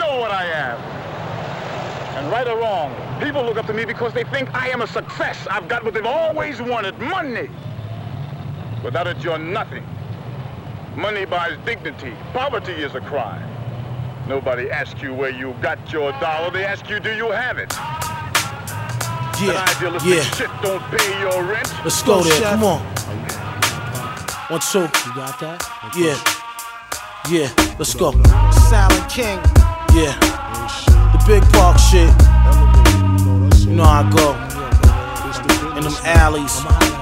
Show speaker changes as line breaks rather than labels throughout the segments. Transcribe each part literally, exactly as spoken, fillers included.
know what I am. And right or wrong, people look up to me because they think I am a success. I've got what they've always wanted, money. Without it, you're nothing. Money buys dignity. Poverty is a crime. Nobody asks you where you got your dollar. They ask you, do you have it?
Yeah,
that idealistic
yeah.
shit don't pay your rent.
Let's go there, come on. One, two.
You got that?
Yeah, yeah, let's go.
Silent King.
Yeah, the big park shit. You know how I go. In them alleys.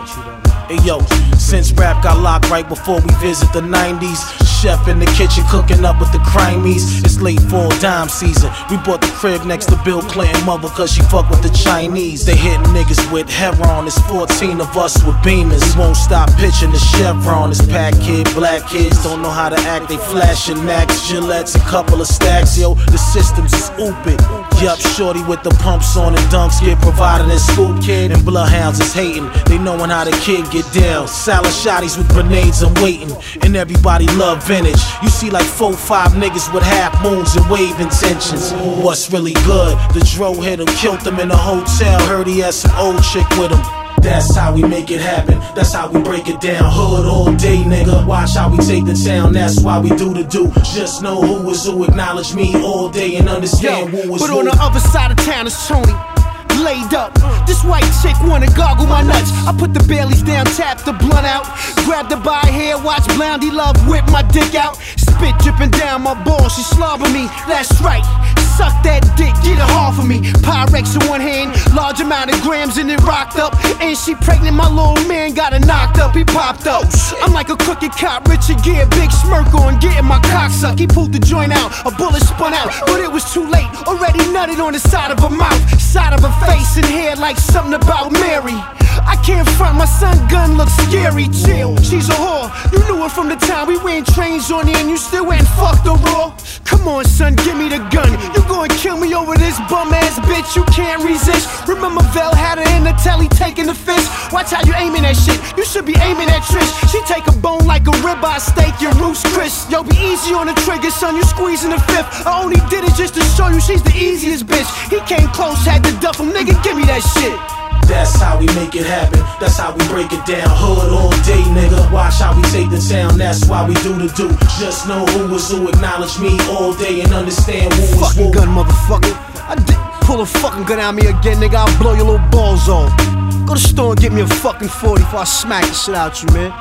Hey yo, since rap got locked right before we visit the nineties, chef in the kitchen cooking up with the crimies. It's late fall dime season. We bought the crib next to Bill Clinton mother cause she fuck with the Chinese. They hitting niggas with heroin. It's fourteen of us with beamers. We won't stop pitching the Chevron. It's Pack Kid, black kids don't know how to act. They flashing Max, Gillettes, a couple of stacks. Yo, the systems is oopin'. Yup, shorty with the pumps on and dunks get provided in Scoop Kid. And bloodhounds is hating. They knowin' how the kid get down. Salad shotties with grenades and waiting. And everybody love vintage. You see like four, five niggas with half moons and wave intentions. What's really good? The dro hit him, killed him in a hotel. Heard he had some old chick with him. That's how we make it happen. That's how we break it down. Hood all day, nigga. Watch how we take the town. That's why we do the do. Just know who is who. Acknowledge me all day and understand
Yo,
who is
but
who.
on the other side of town is Tony. Laid up. This white chick wanna gargle my nuts. I put the Baileys down, tap the blunt out. Grab the by hair, watch Blondie Love whip my dick out. Spit dripping down my balls, she slobber me. That's right. Suck that dick, get it hard for me. Pyrex in one hand, large amount of grams and it rocked up. And she pregnant, my little man got her knocked up, he popped up. I'm like a crooked cop, Richard Gere, big smirk on, getting my cock sucked. He pulled the joint out, a bullet spun out, but it was too late. Already nutted on the side of her mouth, side of her face and hair like something about Mary. I can't front, my son gun looks scary, chill. She's a whore, you knew her from the time we ran trains on her and you still went fucked the raw. Come on son, give me the gun. You gonna kill me over this bum ass bitch, you can't resist. Remember Vel had her in the telly taking the fist. Watch how you aiming that shit, you should be aiming at Trish. She take a bone like a ribeye steak, your roost Chris. Yo, be easy on the trigger son, you squeezing the fifth. I only did it just to show you she's the easiest bitch. He came close, had to duff him, nigga give me that shit.
That's how we make it happen. That's how we break it down. Hood all day, nigga. Watch how we take the town. That's why we do the do. Just know who is who. Acknowledge me all day and understand who is who.
Fucking gun, motherfucker. I did pull a fucking gun on me again, nigga. I'll blow your little balls off. Go to the store and get me a fucking forty before I smack the shit out you, man.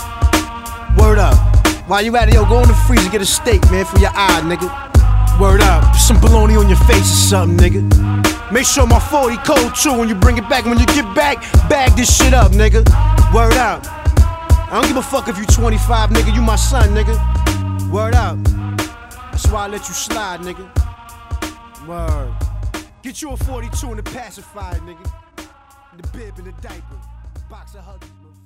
Word up. While you at it, yo, go in the freezer, get a steak, man, for your eye, nigga. Word up. Put some bologna on your face or something, nigga. Make sure my forty cold too when you bring it back. When you get back, bag this shit up, nigga. Word out. I don't give a fuck if you twenty-five, nigga. You my son, nigga. Word out. That's why I let you slide, nigga. Word. Get you a forty-two and a pacifier, nigga. The bib and the diaper. Box of hugs.